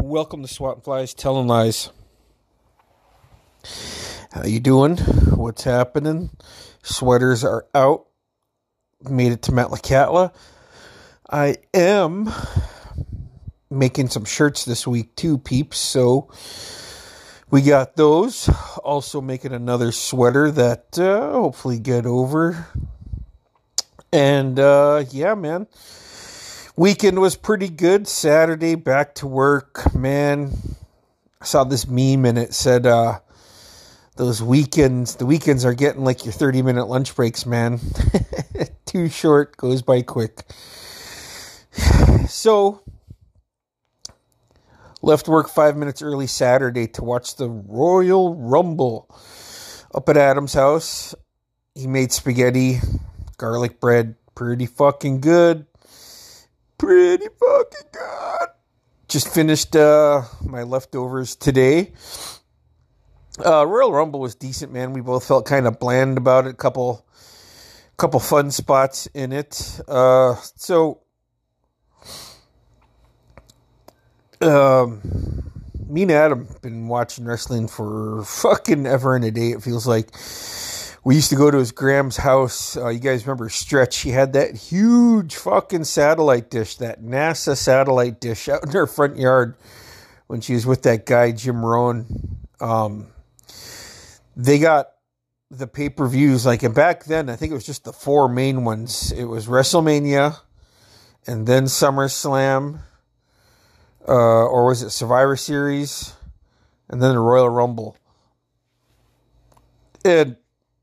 Welcome to Swat and Flies Telling Lies. How you doing? What's happening? Sweaters are out. Made it to Metlakatla. I am making some shirts this week too, peeps. So we got those. Also making another sweater that hopefully get over. And yeah, man. Weekend was pretty good. Saturday, back to work. Man, I saw this meme and it said, the weekends are getting like your 30-minute lunch breaks, man. Too short, goes by quick. So, left work 5 minutes early Saturday to watch the Royal Rumble up at Adam's house. He made spaghetti, garlic bread, pretty fucking good. Pretty fucking good. Just finished my leftovers today. Royal Rumble was decent, man. We both felt kind of bland about it. Couple fun spots in it. So me and Adam been watching wrestling for fucking ever and a day. It feels like. We used to go to his Graham's house. You guys remember Stretch? He had that huge fucking satellite dish, that NASA satellite dish out in her front yard when she was with that guy, Jim Rohn. They got the pay-per-views, like, and back then, I think it was just the four main ones. It was WrestleMania, and then SummerSlam, or was it Survivor Series, and then the Royal Rumble. And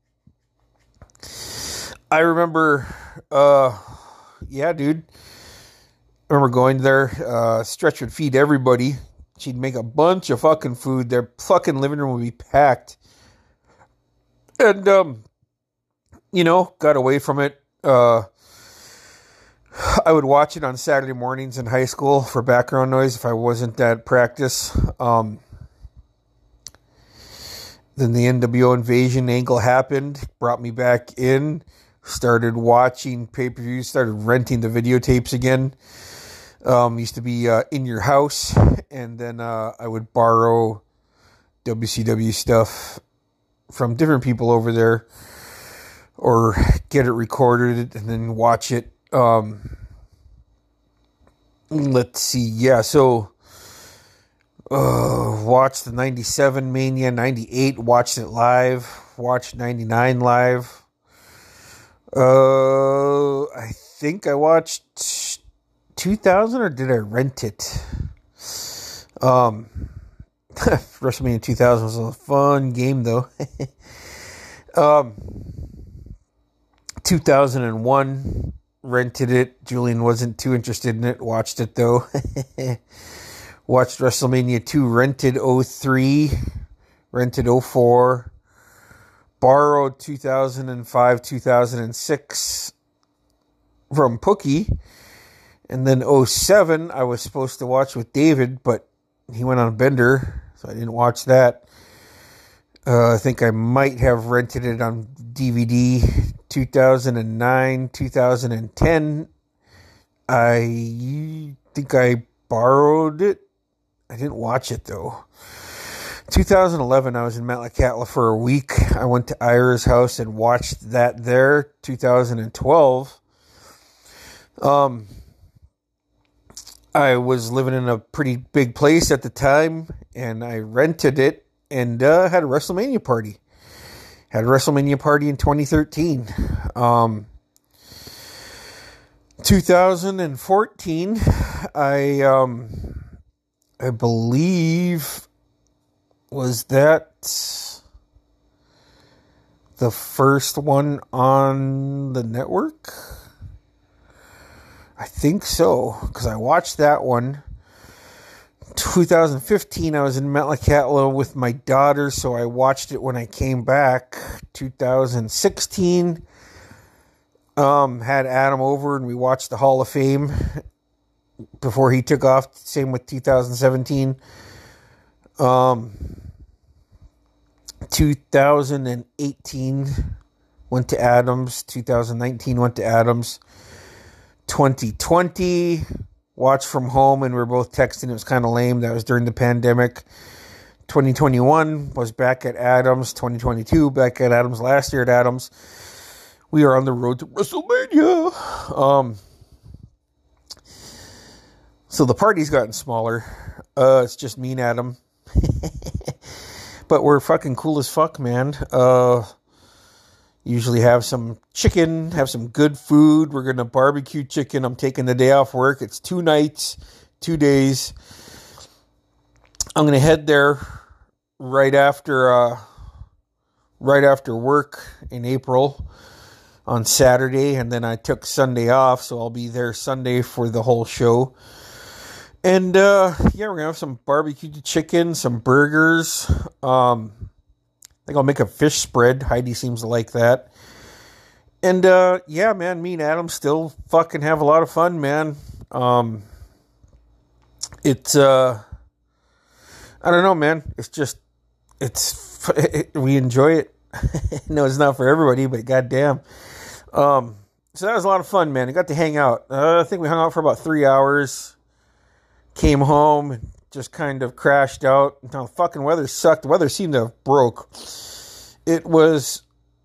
I remember, yeah, dude. I remember going there. Stretch would feed everybody. She'd make a bunch of fucking food. Their fucking living room would be packed. And, got away from it. I would watch it on Saturday mornings in high school for background noise if I wasn't at practice. Then the NWO Invasion angle happened, brought me back in. Started watching pay-per-views, started renting the videotapes again. Used to be in your house, and then I would borrow WCW stuff from different people over there, or get it recorded and then watch it. Let's see, yeah, so watched the 97 Mania, 98, watched it live, watched 99 live. I think I watched 2000, or did I rent it? WrestleMania 2000 was a fun game, though. 2001, rented it. Julian wasn't too interested in it. Watched it, though. Watched WrestleMania 2, rented 03, rented 04. Borrowed 2005, 2006 from Pookie. And then 07, I was supposed to watch with David, but he went on a bender, so I didn't watch that. I think I might have rented it on DVD. 2009, 2010, I think I borrowed it. I didn't watch it, though. 2011, I was in Metlakatla for a week. I went to Ira's house and watched that there. 2012, I was living in a pretty big place at the time, and I rented it and had a WrestleMania party. Had a WrestleMania party in 2013. 2014, I believe... Was that the first one on the network? I think so, because I watched that one. 2015, I was in Metlakatla with my daughter, so I watched it when I came back. 2016, had Adam over and we watched the Hall of Fame before he took off. Same with 2017. 2018 went to Adams. 2019 went to Adams. 2020 watch from home, and we were both texting. It was kind of lame. That was during the pandemic. 2021 was back at Adams. 2022 back at Adams. Last year at Adams. We are on the road to WrestleMania. So the party's gotten smaller. It's just me and Adam. But we're fucking cool as fuck, man. Usually have some chicken, have some good food. We're going to barbecue chicken. I'm taking the day off work. It's 2 nights, 2 days. I'm going to head there right after work in April on Saturday. And then I took Sunday off, so I'll be there Sunday for the whole show. And, we're going to have some barbecued chicken, some burgers. I think I'll make a fish spread. Heidi seems to like that. And, man, me and Adam still fucking have a lot of fun, man. It's, I don't know, man. It's just, we enjoy it. No, it's not for everybody, but goddamn. So that was a lot of fun, man. I got to hang out. I think we hung out for about 3 hours. Came home and just kind of crashed out. Now, the fucking weather sucked. The weather seemed to have broke. It was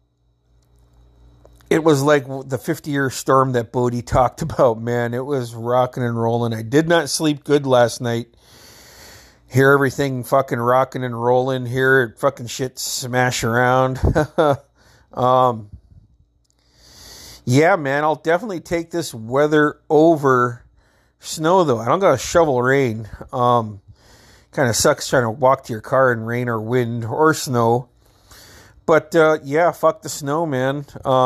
like the 50-year storm that Bodie talked about, man. It was rocking and rolling. I did not sleep good last night. Hear everything fucking rocking and rolling. Hear fucking shit smash around. Yeah, man, I'll definitely take this weather over snow, though. I don't got to shovel rain. Kind of sucks trying to walk to your car in rain or wind or snow. But, fuck the snow, man.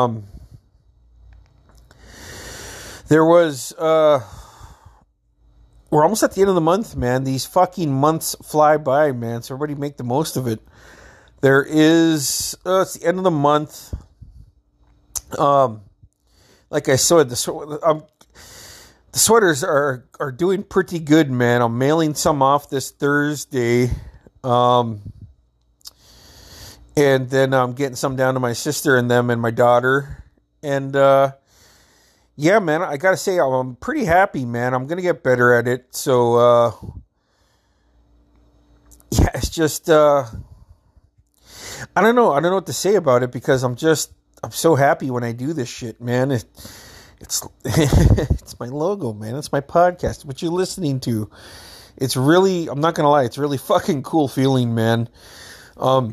There was, we're almost at the end of the month, man. These fucking months fly by, man. So everybody make the most of it. There is, it's the end of the month. Like I said, the sweaters are doing pretty good, man. I'm mailing some off this Thursday. And then I'm getting some down to my sister and them and my daughter. And, man, I gotta say, I'm pretty happy, man. I'm gonna get better at it. So, it's just, I don't know. I don't know what to say about it because I'm so happy when I do this shit, man. It's it's my logo, man. It's my podcast. What you're listening to. It's really, I'm not gonna lie, it's really fucking cool feeling, man. I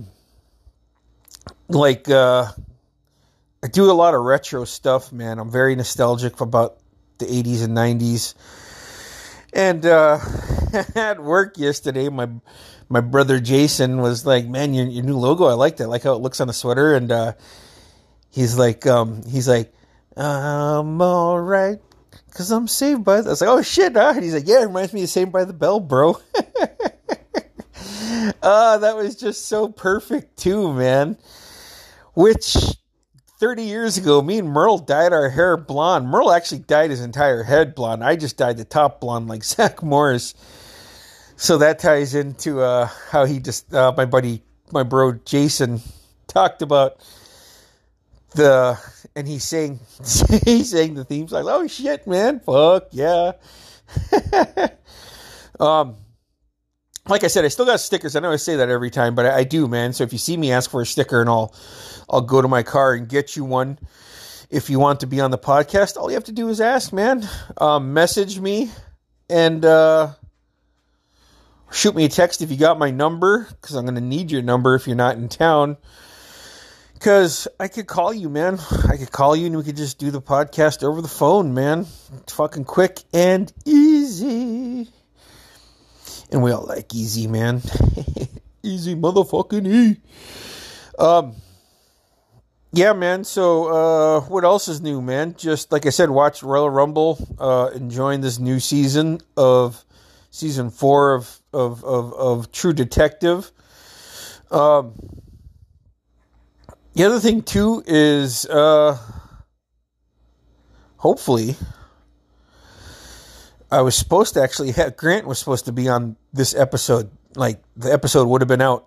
do a lot of retro stuff, man. I'm very nostalgic about the 80s and 90s. And at work yesterday, my brother Jason was like, "Man, your new logo, I like that. I like how it looks on the sweater." And he's like, "I'm all right, 'cause I'm saved by..." I was like, "Oh shit, huh?" And he's like, "Yeah, it reminds me of Saved by the Bell, bro." That was just so perfect too, man. Which 30 years ago, me and Merle dyed our hair blonde. Merle actually dyed his entire head blonde. I just dyed the top blonde like Zach Morris. So that ties into how he just, my bro Jason talked about and he's saying the theme song. Oh shit, man, fuck yeah. Like I said, I still got stickers. I know I say that every time, but I do, man. So if you see me, ask for a sticker, and I'll go to my car and get you one. If you want to be on the podcast, all you have to do is ask, man. Message me and shoot me a text if you got my number, because I'm going to need your number if you're not in town. Because I could call you, man. I could call you and we could just do the podcast over the phone, man. It's fucking quick and easy. And we all like easy, man. Easy motherfucking E. Yeah, man. So, what else is new, man? Just, like I said, watch Royal Rumble. Enjoying this new season of season 4 of True Detective. The other thing, too, is, hopefully, I was supposed to actually have, Grant was supposed to be on this episode. Like, the episode would have been out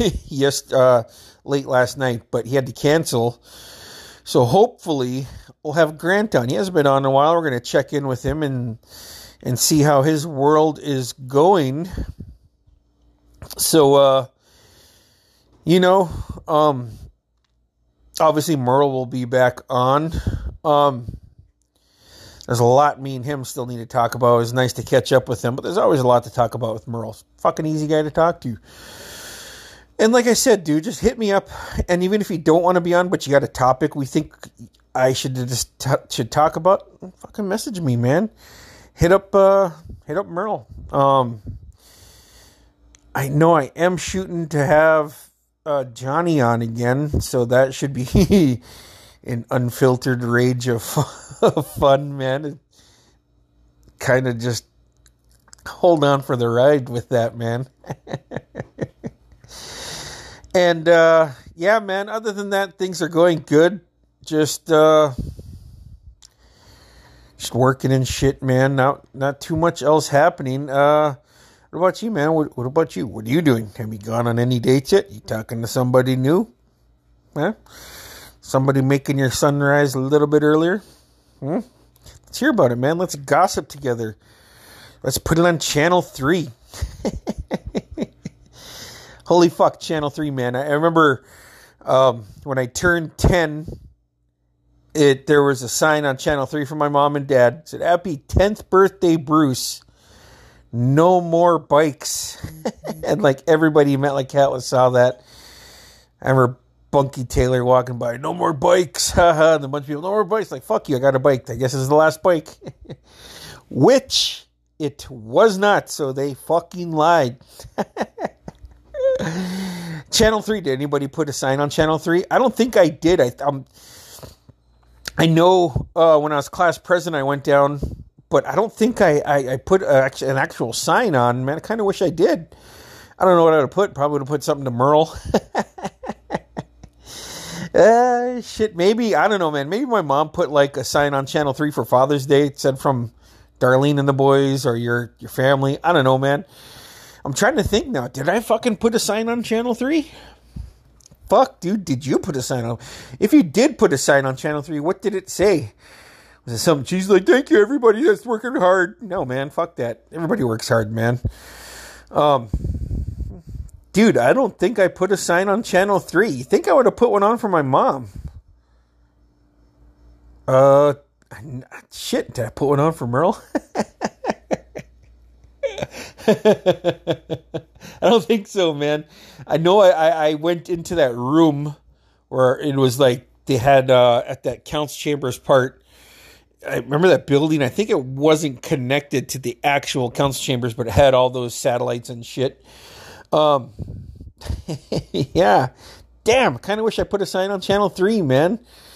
late last night, but he had to cancel. So hopefully we'll have Grant on. He hasn't been on in a while. We're going to check in with him and and see how his world is going. So, obviously Merle will be back on. There's a lot me and him still need to talk about. It was nice to catch up with him, but there's always a lot to talk about with Merle. Fucking easy guy to talk to. And like I said, dude, just hit me up. And even if you don't want to be on, but you got a topic we think I should should talk about, fucking message me, man. Hit up Merle. I know I am shooting to have Johnny on again, so that should be an unfiltered rage of fun, man. Kind of just hold on for the ride with that, man. And yeah, man, other than that, things are going good. Just working and shit, man. Not too much else happening. What about you, man? What about you? What are you doing? Have you gone on any dates yet? You talking to somebody new? Huh? Somebody making your sunrise a little bit earlier? Let's hear about it, man. Let's gossip together. Let's put it on Channel 3. Holy fuck, Channel 3, man. I remember when I turned 10, there was a sign on Channel 3 from my mom and dad. It said, "Happy 10th birthday, Bruce. No more bikes." And like everybody met like Catlett saw that. I remember Bunky Taylor walking by, "No more bikes." Haha. And a bunch of people, "No more bikes." Like, fuck you, I got a bike. I guess this is the last bike. Which it was not, so they fucking lied. Channel 3, did anybody put a sign on Channel 3? I don't think I did. I know when I was class president, I went down, but I don't think I put an actual sign on. Man, I kind of wish I did. I don't know what I would have put. Probably would have put something to Merle. Shit, maybe. I don't know, man. Maybe my mom put like a sign on Channel 3 for Father's Day. It said from Darlene and the boys or your family. I don't know, man. I'm trying to think now. Did I fucking put a sign on Channel 3? Fuck, dude. Did you put a sign on? If you did put a sign on Channel 3, what did it say? Was it something? She's like, "Thank you, everybody that's working hard." No, man. Fuck that. Everybody works hard, man. Dude, I don't think I put a sign on Channel 3. You think I would have put one on for my mom? Shit. Did I put one on for Merle? I don't think so, man. I know I went into that room where it was like they had at that Council Chambers part. I remember that building. I think it wasn't connected to the actual Council Chambers, but it had all those satellites and shit. Yeah. Damn, kind of wish I put a sign on Channel 3, man.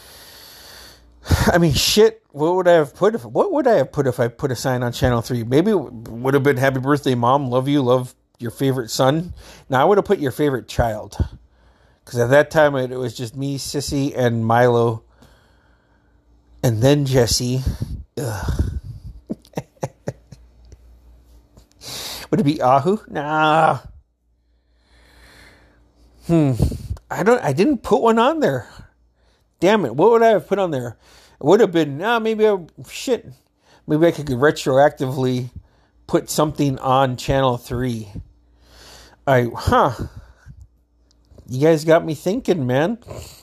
I mean, shit. What would I have put if I put a sign on Channel 3? Maybe it would have been "Happy birthday, Mom. Love you. Love your favorite son." Now, I would have put "your favorite child." Because at that time, it was just me, Sissy, and Milo. And then Jesse. Ugh. Would it be Ahu? Nah. I didn't put one on there. Damn it. What would I have put on there? It would have been, maybe I could retroactively put something on Channel 3. You guys got me thinking, man.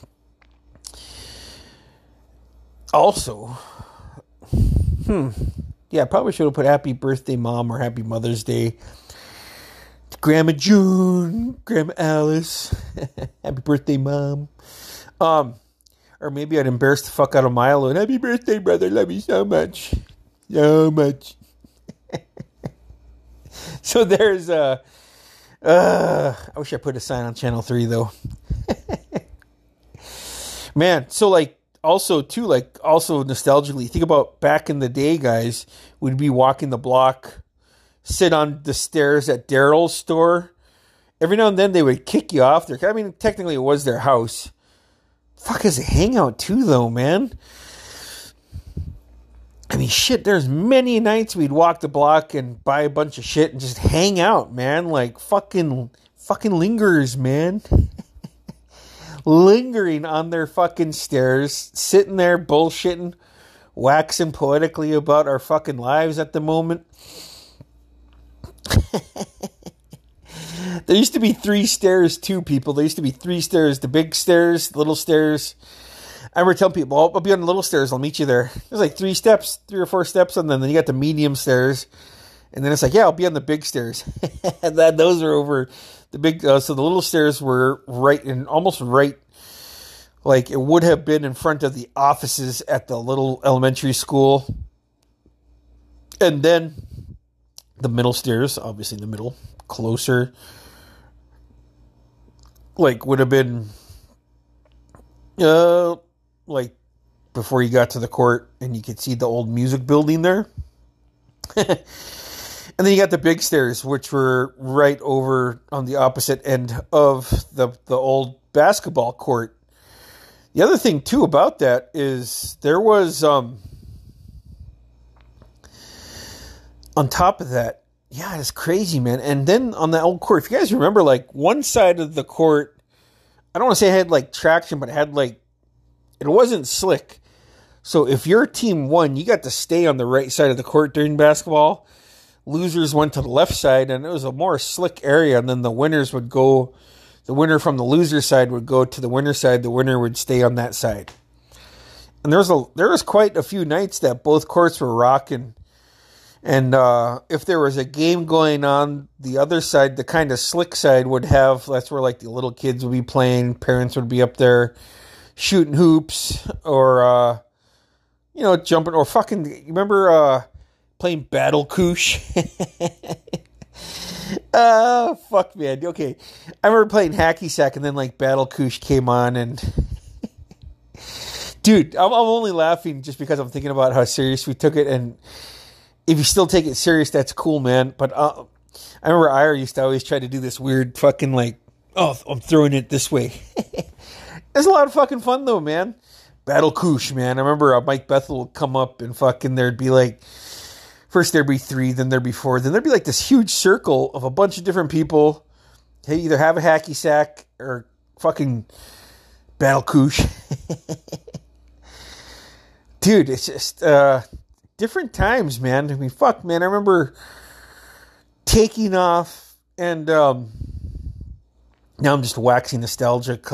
Also, yeah, I probably should have put "Happy birthday, Mom," or "Happy Mother's Day. Grandma June, Grandma Alice, "Happy birthday, Mom." Or maybe I'd embarrass the fuck out of Milo and "Happy birthday, brother. Love you so much. So much." So there's I wish I put a sign on Channel 3 though. Man, so like also nostalgically, think about back in the day, guys, we'd be walking the block, sit on the stairs at Daryl's store. Every now and then they would kick you off there. I mean, technically it was their house. Fuck, is a hangout too, though, man. I mean, shit, there's many nights we'd walk the block and buy a bunch of shit and just hang out, man. Like, fucking lingerers, man. Lingering on their fucking stairs, sitting there bullshitting, waxing poetically about our fucking lives at the moment. There used to be 3 stairs too, people. There used to be 3 stairs. The big stairs, the little stairs. I remember telling people, I'll be on the little stairs. I'll meet you there. There's like 3 or 4 steps. And then you got the medium stairs. And then it's like, yeah, I'll be on the big stairs. And those are over the big. So the little stairs were almost right. Like it would have been in front of the offices at the little elementary school. And then the middle stairs, obviously the middle, closer. Like would have been like before you got to the court and you could see the old music building there. And then you got the big stairs, which were right over on the opposite end of the old basketball court. The other thing too about that is there was on top of that, yeah, it's crazy, man. And then on the old court, if you guys remember, like one side of the court, I don't want to say it had like traction, but it had like, it wasn't slick. So if your team won, you got to stay on the right side of the court during basketball. Losers went to the left side, and it was a more slick area. And then the winner from the loser side would go to the winner side. The winner would stay on that side. And there was quite a few nights that both courts were rocking. And if there was a game going on, the other side, the kind of slick side, that's where like the little kids would be playing. Parents would be up there shooting hoops or, jumping or fucking, you remember playing Battle Koosh? Fuck, man. Okay. I remember playing Hacky Sack and then like Battle Koosh came on and dude, I'm only laughing just because I'm thinking about how serious we took it. And if you still take it serious, that's cool, man. But I remember Ira used to always try to do this weird fucking like, oh, I'm throwing it this way. It's a lot of fucking fun though, man. Battle Koosh, man. I remember Mike Bethel would come up and fucking there'd be like, first there'd be 3, then there'd be 4, then there'd be like this huge circle of a bunch of different people. They either have a hacky sack or fucking Battle Koosh. Dude, it's just different times, man. I mean, fuck, man. I remember taking off and now I'm just waxing nostalgic.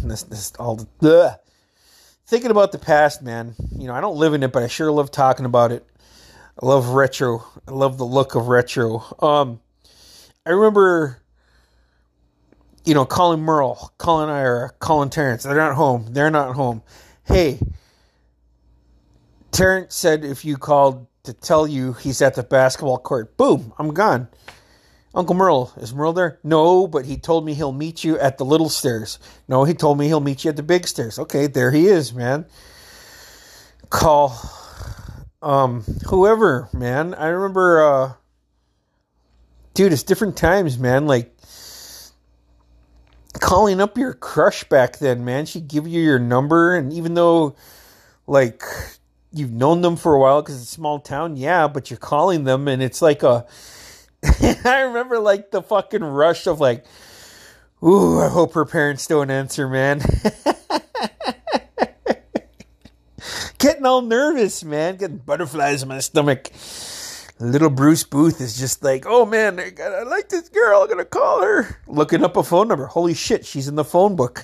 Thinking about the past, man. You know, I don't live in it, but I sure love talking about it. I love retro. I love the look of retro. I remember, calling Merle, calling Ira, calling Terrence. They're not home. They're not home. Hey, Terrence said if you called to tell you he's at the basketball court, boom, I'm gone. Uncle Merle, is Merle there? No, but he told me he'll meet you at the little stairs. No, he told me he'll meet you at the big stairs. Okay, there he is, man. Call whoever, man. I remember, dude, it's different times, man. Like, calling up your crush back then, man. She'd give you your number, and even though, like, you've known them for a while because it's a small town, yeah, but you're calling them, and it's like I remember, like, the fucking rush of, like, ooh, I hope her parents don't answer, man. Getting all nervous, man. Getting butterflies in my stomach. Little Bruce Booth is just like, oh, man, I like this girl. I'm going to call her. Looking up a phone number. Holy shit, she's in the phone book.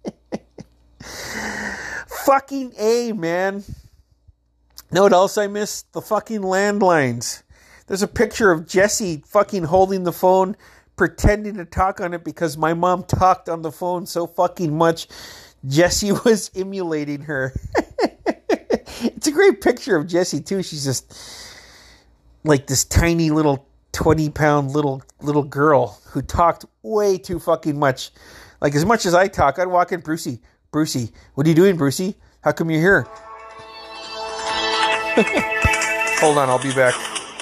Fucking A, man. Know what else I miss? The fucking landlines. There's a picture of Jessie fucking holding the phone, pretending to talk on it because my mom talked on the phone so fucking much. Jessie was emulating her. It's a great picture of Jessie, too. She's just like this tiny little 20-pound little girl who talked way too fucking much. Like, as much as I talk, I'd walk in, Brucey, what are you doing, Brucey? How come you're here? Hold on, I'll be back.